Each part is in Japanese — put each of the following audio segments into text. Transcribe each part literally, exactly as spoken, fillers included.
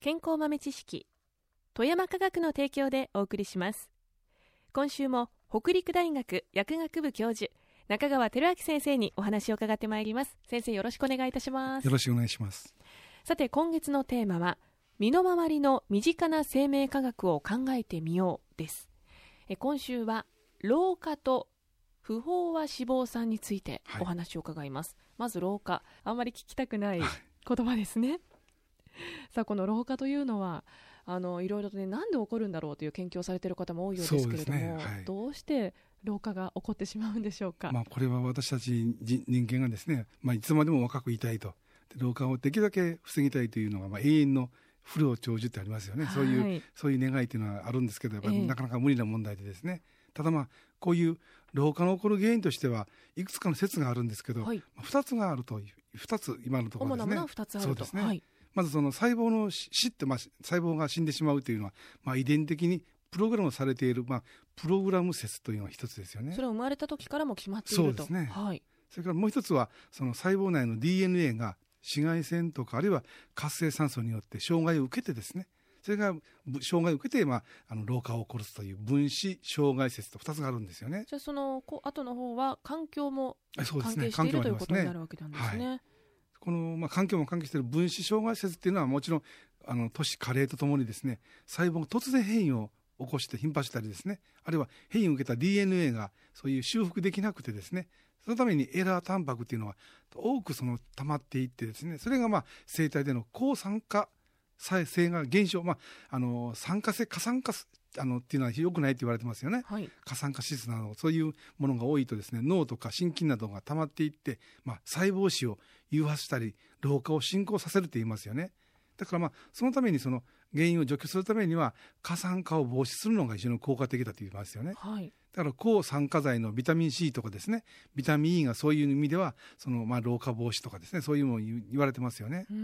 健康豆知識、富山科学の提供でお送りします。今週も北陸大学薬学部教授中川照明先生にお話を伺ってまいります。先生、よろしくお願いいたします。 よろしくお願いします。 さて、今月のテーマは身の回りの身近な生命科学を考えてみようです。え今週は老化と不飽和脂肪酸についてお話を伺います、はい、まず老化、あんまり聞きたくない言葉ですね、はい、さあこの老化というのはあのいろいろとね、なんで起こるんだろうという研究をされている方も多いようですけれども、ね、はい、どうして老化が起こってしまうんでしょうか。 まあ、これは私たち人間がですね、まあ、いつまでも若くいたいと、で老化をできるだけ防ぎたいというのが、まあ、永遠の不老長寿ってありますよね、はい、そういうそういう願いというのはあるんですけど、やっぱりなかなか無理な問題でですね、えー、ただまあこういう老化の起こる原因としてはいくつかの説があるんですけど、はい、ふたつがあるというふたつ今のところですね。主なものはふたつあると。そうですね、はい、まずその細胞の死って、まあ、細胞が死んでしまうというのは、まあ、遺伝的にプログラムされている、まあ、プログラム説というのが一つですよね。 それは生まれた時からも決まっていると。 そうですね、 はい、 それからもう一つはその細胞内の ディーエヌエー が紫外線とかあるいは活性酸素によって障害を受けてですね、それが障害を受けて、まあ、あの老化を起こすという分子障害説とふたつがあるんですよね。 じゃあその後の方は環境も関係している、ね、ということになるわけなんですね。はい、 この、まあ、環境も関係している分子障害説っていうのはもちろんあの都市加齢とともにですね、細胞が突然変異を起こして頻発したりですね、あるいは変異を受けた ディーエヌエー がそういう修復できなくてですね、そのためにエラータンパクっていうのは多くその溜まっていってですね、それがまあ生体での抗酸化性が減少、まあ、あの酸化性過酸化あのっていうのは良くないと言われてますよね、はい、過酸化脂質などそういうものが多いとですね、脳とか心筋などが溜まっていって、まあ、細胞死を誘発したり老化を進行させると言いますよね。だからまあそのためにその原因を除去するためには過酸化を防止するのが非常に効果的だと言いますよね、はい、だから抗酸化剤のビタミン C とかですね、ビタミン E がそういう意味ではそのまあ老化防止とかですね、そういうものを言われてますよね。うん、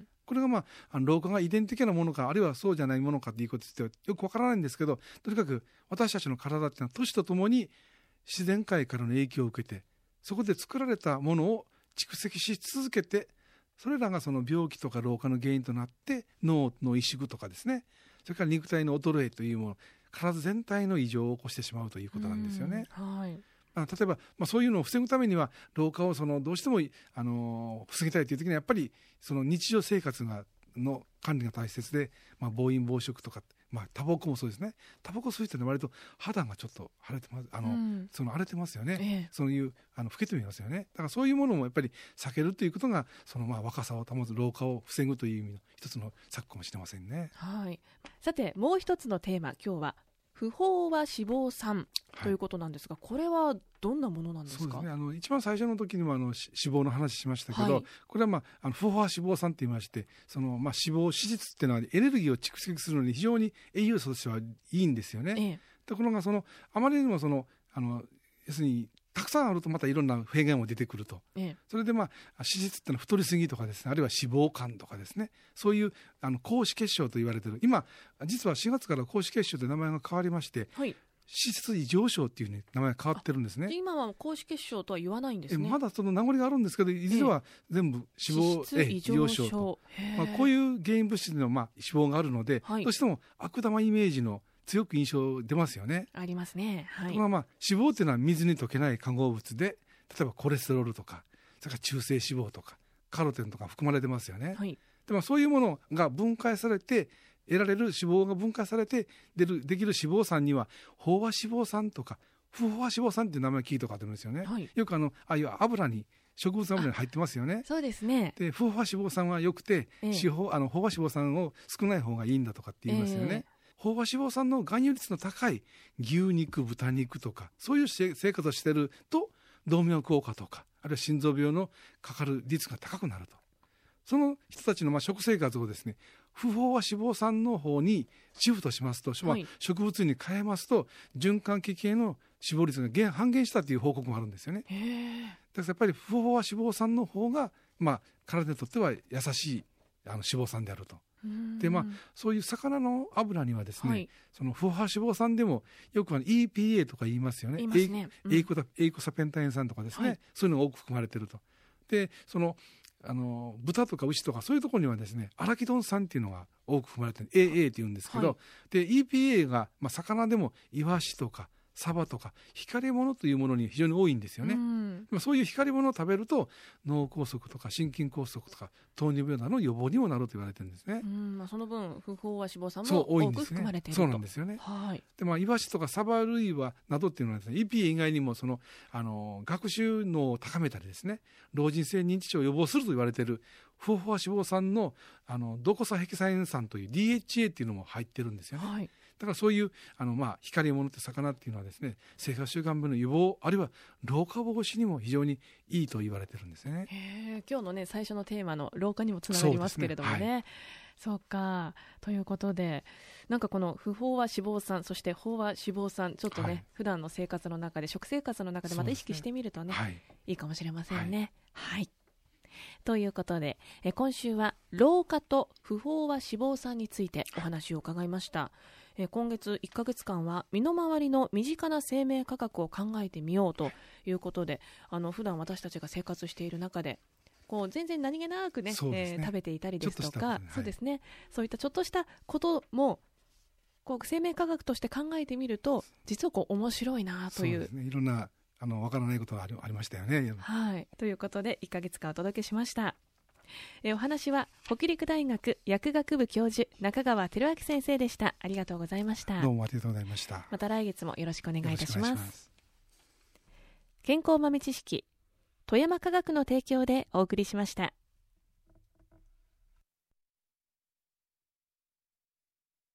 これがまあ、あの老化が遺伝的なものかあるいはそうじゃないものかということってよくわからないんですけど、とにかく私たちの体っていうのは年とともに自然界からの影響を受けてそこで作られたものを蓄積し続けて、それらがその病気とか老化の原因となって脳の萎縮とかですね、それから肉体の衰えというもの、体全体の異常を起こしてしまうということなんですよね。はい、例えば、まあ、そういうのを防ぐためには老化をそのどうしても、あのー、防ぎたいという時にはやっぱりその日常生活がの管理が大切で、まあ、暴飲暴食とか、まあ、タバコもそうですね。タバコ吸う人は割と肌がちょっと腫れてます、あの、うん、その荒れてますよね、ええ、そういうあの老けてみますよね。だからそういうものもやっぱり避けるということがそのまあ若さを保つ、老化を防ぐという意味の一つの策かもしれませんね。 はい。さてもう一つのテーマ、今日は不飽和脂肪酸ということなんですが、はい、これはどんなものなんですか。 そうですね、あの一番最初の時にもあの脂肪の話しましたけど、はい、これは、まあ、あの不飽和脂肪酸と言いまして、その、まあ、脂肪脂質っていうのはエネルギーを蓄積するのに非常に栄養素としてはいいんですよね、ええ、ところがそのあまりにもそのあの要するにたくさんあるとまたいろんな弊害も出てくると、ええ、それでまあ脂質ってのは太りすぎとかですね、あるいは脂肪肝とかですね、そういうあの高脂血症と言われている、今実はしがつから高脂血症という名前が変わりまして、はい、脂質異常症っていう、ね、名前が変わってるんですね。 今は高脂血症とは言わないんですね。 えまだその名残があるんですけど、いずれは全部脂肪、 脂質異常症と、まあ、こういう原因物質の、まあ、脂肪があるので、はい、どうしても悪玉イメージの強く印象出ますよね。 ありますね、はい、 まあまあ脂肪っていうのは水に溶けない化合物で、例えばコレステロールとかそれから中性脂肪とかカロテンとか含まれてますよね、はい、でもそういうものが分解されて得られる脂肪が分解されて出るできる脂肪酸には飽和脂肪酸とか不飽和脂肪酸っていう名前聞いたことあるんですよね、はい、よくあのああいう油に植物油に入ってますよね。 そうですね。 で不飽和脂肪酸は良くて、えー、脂肪あの飽和脂肪酸を少ない方がいいんだとかって言いますよね、えー、飽和脂肪酸の含有率の高い牛肉豚肉とかそういう生活をしていると動脈硬化とかあるいは心臓病のかかる率が高くなると。その人たちのまあ食生活をですね、不飽和脂肪酸の方にシフトしますと、はい、植物に変えますと循環器系の死亡率が減半減したという報告もあるんですよね。へだからやっぱり不飽和脂肪酸の方が、まあ、体にとっては優しいあの脂肪酸であると。でまあ、そういう魚の油にはですね、はい、その不飽和脂肪酸でもよく イーピーエー とか言いますよね。 言いますね、うん、 エイコサペンタエン酸とかですね、はい、そういうのが多く含まれていると。でそのあの豚とか牛とかそういうところにはですねアラキドン酸っていうのが多く含まれている エーエー っていうんですけど、 はい、 で イーピーエー が、まあ、魚でもイワシとかサバとか光り物というものに非常に多いんですよね。 うん、 そういう光り物を食べると脳梗塞とか心筋梗塞とか糖尿病などの予防にもなると言われてるんですね。 うん、まあ、その分不飽和脂肪酸そうも多く多いんですね。 含まれていると。 そうなんですよね。 はい、 でまあ、イワシとかサバ類はなどっていうのはですね イーピーエー 以外にもそのあの学習能を高めたりですね老人性認知症を予防すると言われている不飽和脂肪酸のあのドコサヘキサエン酸という ディーエイチエー っていうのも入ってるんですよね。 はい、 だからそういうあの、まあ、光り物って魚っていうのはですね生活習慣病の予防あるいは老化防止にも非常にいいと言われてるんですね。 へー、今日のね最初のテーマの老化にもつながりますけれどもね。そうですね、はい、そうかということでなんかこの不飽和脂肪酸そして飽和脂肪酸ちょっとね、はい、普段の生活の中で食生活の中でまた意識してみると ね, ね、はい、いいかもしれませんね。はい、はい、ということでえ今週は老化と不飽和脂肪酸についてお話を伺いました。え今月いっかげつかんは身の回りの身近な生命科学を考えてみようということで、あの普段私たちが生活している中でこう全然何気なく ね, ね、えー、食べていたりですとか、ね、そうですね、そういったちょっとしたこともこう生命科学として考えてみると実はこう面白いなという、 そうですね、いろんなあの分からないことがあ り, ありましたよね。 はい、ということでいっかげつかんお届けしました。えお話は北陸大学薬学部教授中川輝明先生でした。ありがとうございました。 どうもありがとうございました。 また来月もよろしくお願いいたします。健康豆知識富山科学の提供でお送りしました。